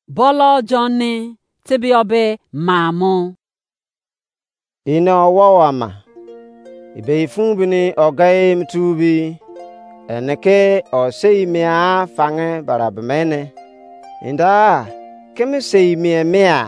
bolo Johnny tibiobe mamu. Ina wawama ibe ifumbini ogai mtubi eneke osei mea fange barabmene inda kemi sei mea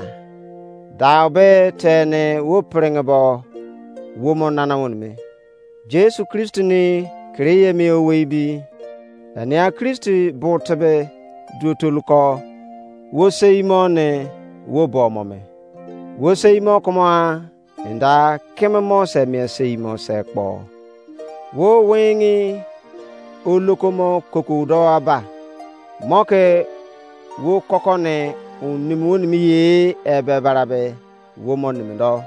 daube tene wopringabo womo nanawunme Jesu Kristi ni kriye mi owebi ania Kristi botebe dutuluko wo sei mone wo bomome wo sei mo koma inda kemi mo se mi sei mo se kpo wo wengi olokomo kokudo aba moke wo kokone unimuni ye ebe barabe wo mo nimido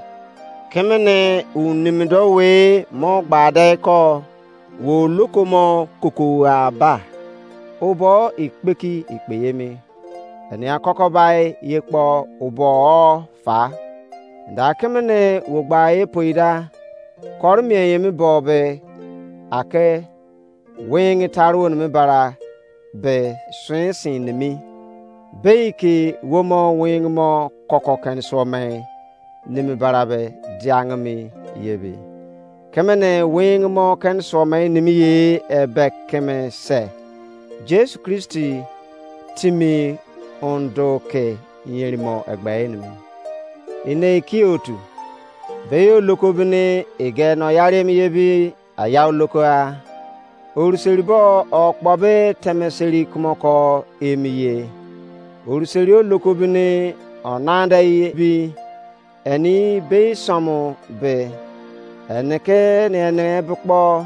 kemene unimido we mo gbade ko wo lokomo koku aba obo ikpeki ikpeyemi eni akokobai yekpo obo fa nda kemene wo gbaye poida kormie yemi bobe ake wengi tarwon mi bara be swinsin nimi beiki womo wing mo kokoken some nimi bara be diangmi yebi kemene wing mo ken some nimi ye ebe keme se Jesu Kristi timi ondoke yerimo egbe enimi ine kiotu beyo lokobine ege no yarem yebi ayaw lokoa oruseribo okpobe temeseri kumoko emiye oruseri olokobine onanda bi eni be somo be eneke ne bukpo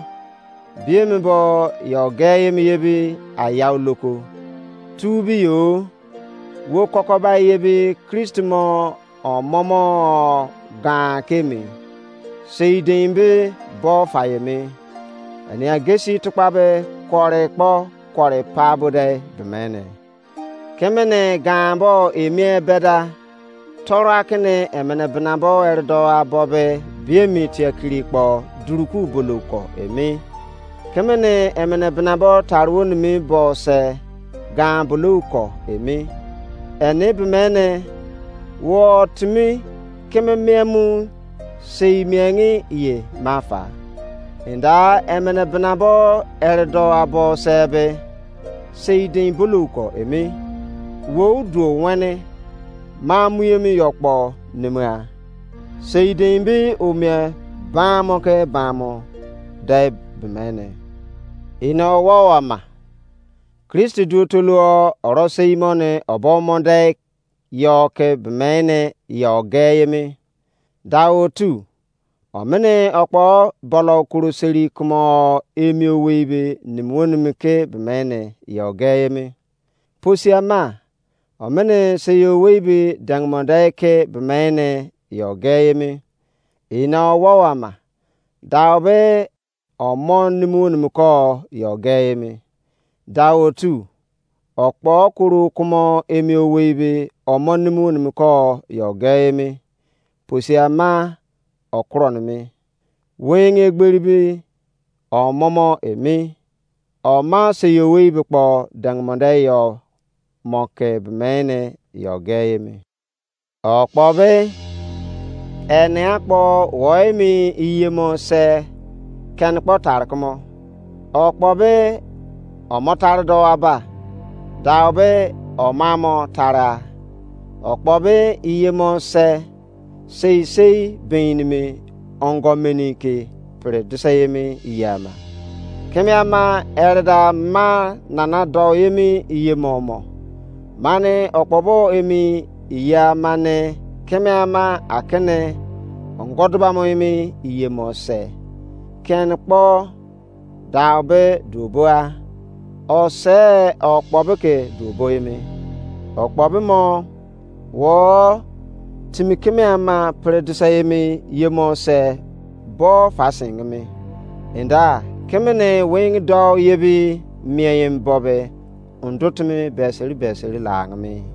biembo yoge emiyebi ayaw loko tubi yo wo kokoba yebi Kristmo omomo ga kemi seidembe bo fayemi eni agesi tukpabe kore pabude bemene kemene gambo emie beda torakene emene benabo erdo abobe biemi tiakiri kpo duruku boloko emi kemene emene benabo tarwon mi bo se gamboloko emi eni bemene wo timi kememiemu seimiengi ye mafa inda emene benabo erdo abo sebe seidin buluko emi wo duo wene mamuyemi yokpo nimua seidin bi omie bamo ke bamo dai bemene ina wawama Kristi dutulu oro seimone obomonde yoke bemene yogeyemi dawo tu omene okpo bolo kuruseri kumo emi owebe nimwonimike bemene yogeyemi posiama omene seyowebe dangmondeke bemene yogeyemi ina wawama dawe omon nimwonimiko yogeyemi dawo tu okpo kuru kumo emi owebe omon nimwonimiko yogeyemi posiama okronmi wenge gberibi omomo emi oma seyowe bikpo dangmonde yo moke bemene yogeyemi okpobe ene akpo woimi iyemo se ken kpo tarkmo okpobe omotar do aba daobe omamo tara okpobe iyemo se sei beinimi ongomenike pre disayemi iyama kemiama erda ma nana do yemi iyemomo mane okpobo emi iyamane kemiama akene ongodbamo yemi iyemose kenpo daobe duboa ose okpobeke duboyemi okpobimo wo timikeme ama predisayemi yemose bo fasingmi inda kemene wing do yebi miyem bobe undutmi beseri langmi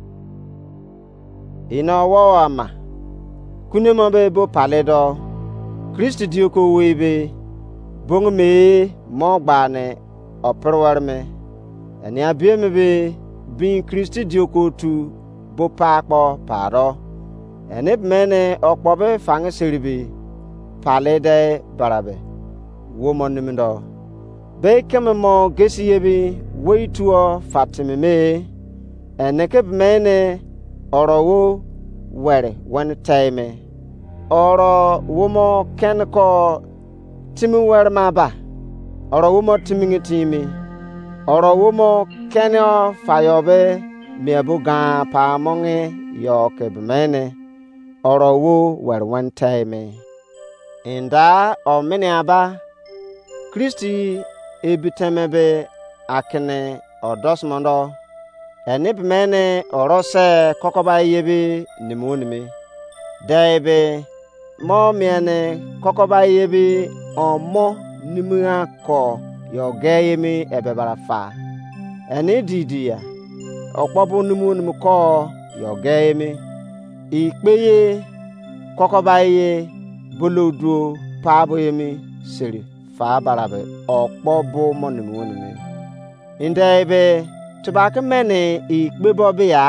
ina wawama kunemo be bo paledo Kristi dioko webe bongme mogbane operwarme eni abieme be bin Kristi dioko tu bo paakpo paado enib mene okpobe fange siribi palede barabe womo nimindo be kememo gesiyebi weituo fatimeme enekeb mene orowo were wen taime oro womo kenko timi wer maba oro womo timingi timi oro womo kenyo fayobe mebuga pamonge yokeb mene oro wo wer wen taime inda omene aba Kristi ebitemebe akene odosmondo enib mene orose kokoba yebi nimunimi daibe mo miene kokoba yebi omo nimua ko yogeyemi ebebarafa eni didia okpobu nimunim ko yogeyemi ikpeye kokoba ye bolodu pabo yemi siri fa barabe okpobu mo nimunimi indaibe tubake mene ikpebobi ya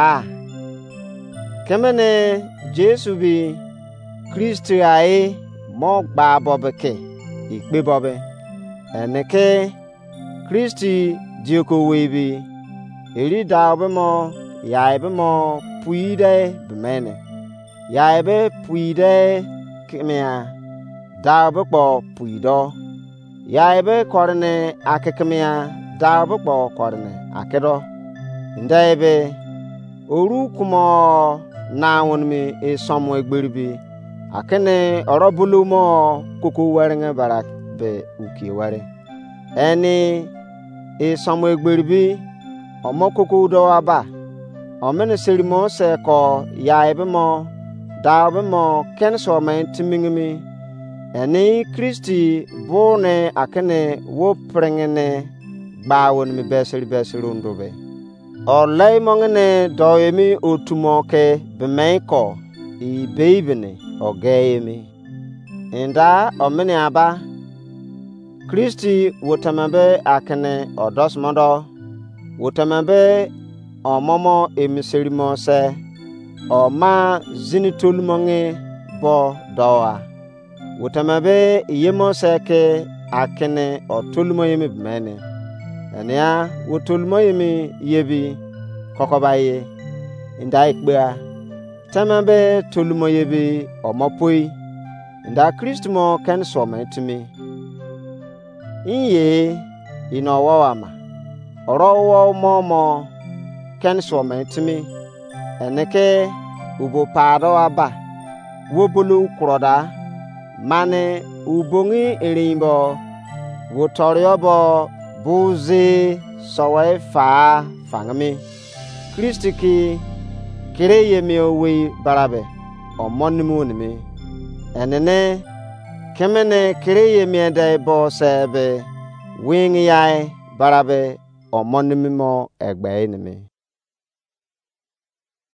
kemene Jesu bi Kristi ai mo gba bobeke ikpebobi eneke Kristi dioko webi eri dawe mo yaibe mo puide bemene yaibe puide kemia dawe po puido yaibe korne akekemia dawe po korne akedo ndaibe oru kumo nawon mi esomo egberibi akene orobulu mo koko werenge barak be uki ware eni esomo egberibi omo koko do aba omene serimo se ko yaibe mo dawe mo kenso men timingimi eni Kristi bone akene wo prengene bawon mi beseri ndobe olay mongene doyemi otumoke bemeiko ibeibene ogeyemi inda omene aba Kristi wotamabe akene odosmondo wotamabe omomo emiserimo se oma zinitulmonge bo doa wotamabe yemo seke akene otulmo yemi bemene enia wotulmo yemi yebi kokobaye inda ikbea tamabe tulmo yebi omopoi inda Kristo mo ken so metimi inye inowawama orowo momo ken so metimi eneke ubo pado aba wobulu kroda mane ubongi erimbo wotoriobo buzi sowe fa fangami Kristi ki kireye mi owe barabe omonimu nimi enene kemene kireye mi edai bo sebe wing yai barabe omonimi mo egbe nimi